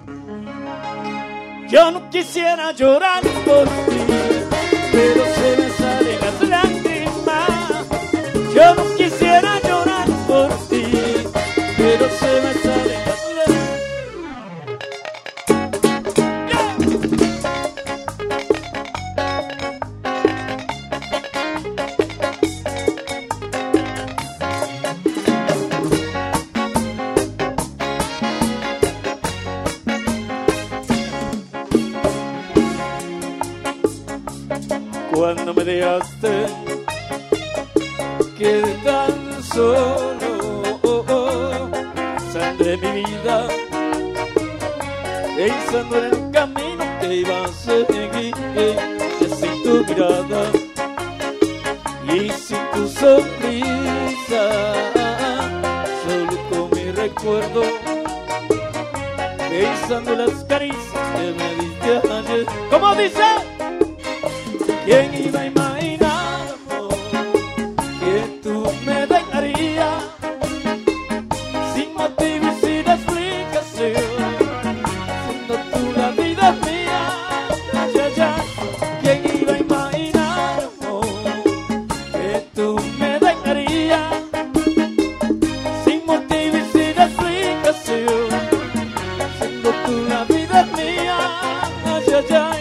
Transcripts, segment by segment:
Yo no quisiera llorar por ti, pero se me salen las lágrimas. Yo no quisiera llorar por ti, pero se me salen las Cuando me dejaste, quedé tan solo, saldré mi vida pensando en el camino que iba a seguir, y sin tu mirada y sin tu sonrisa, solo con mi recuerdo, pensando en las caricias que me diste ayer. ¿Cómo dice? ¿Quién iba a imaginar, amor, que tú me dejarías sin motivo y sin explicación, siendo tú la vida mía? Ay, ay, ay. ¿Quién iba a imaginar, amor, que tú me dejarías sin motivo y sin explicación, siendo tú la vida mía? Ay, ay, ay.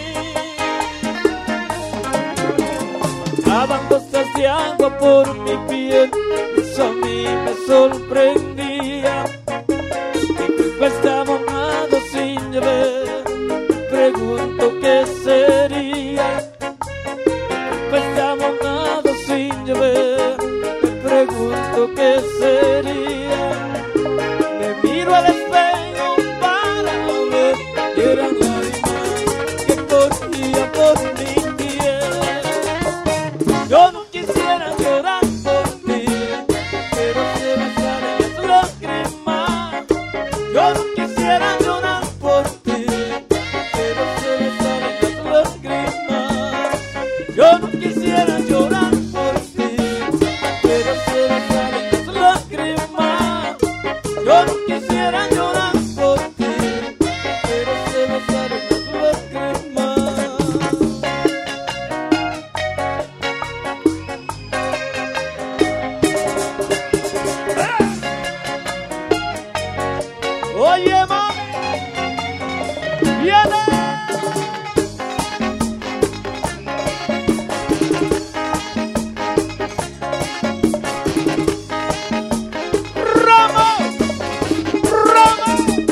Daban gotas de agua por mi piel, eso a mí me sorprendía. Mi cuerpo está mojado sin llover, pregunto qué sería. Mi cuerpo está mojado sin llover, me pregunto qué sería. Me miro al espejo para ver y eran lágrimas que corría por mi piel. Yo no quisiera llorar por ti, pero se me salen las lágrimas. Yo no quisiera llorar por ti, pero se me salen las lágrimas. Yo no quisiera llorar por ti, pero se me salen las lágrimas. Yo no quisiera llorar por ti, pero se me salen las lágrimas. Oye, mami, viene. Ramo, Ramo.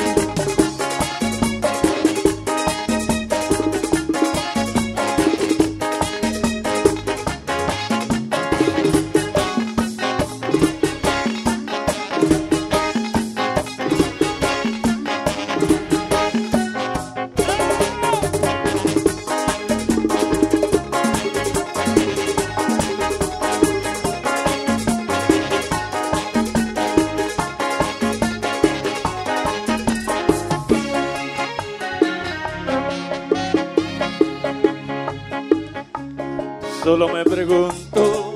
Solo me pregunto,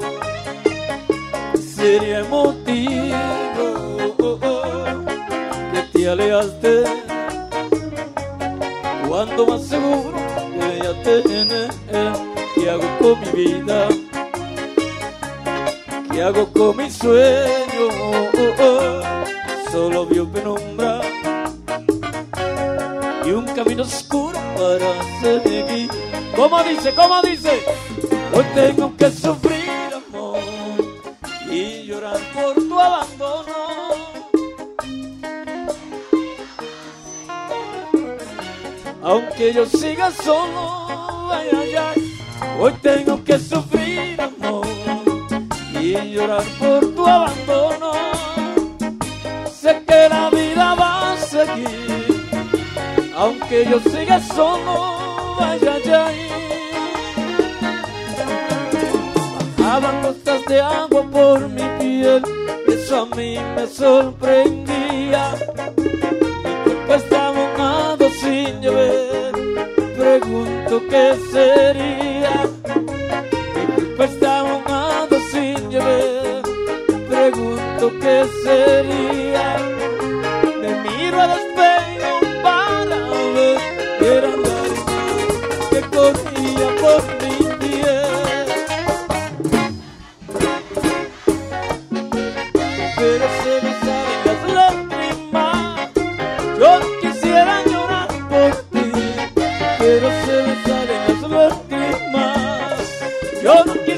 ¿sería motivo que te alejaste cuando más seguro que ya tener? ¿Qué hago con mi vida? ¿Qué hago con mi sueño? Solo vio penumbra y un camino oscuro para seguir. ¿Cómo dice? ¿Cómo dice? Hoy tengo que sufrir, amor, y llorar por tu abandono. Aunque yo siga solo, ay, ay, ay. Hoy tengo que sufrir, amor, y llorar por tu abandono. Sé que la vida va a seguir, aunque yo siga solo, ay, ay, ay. Bajaban gotas de agua por mi piel, eso a mí me sorprendía. Mi cuerpo está mojado sin llover, pregunto qué sería. Mi cuerpo está mojado sin llover, pregunto qué sería. Me miro al espejo para pero se me salen las lágrimas. Yo no quisiera llorar por ti, pero se me salen las lágrimas. Yo no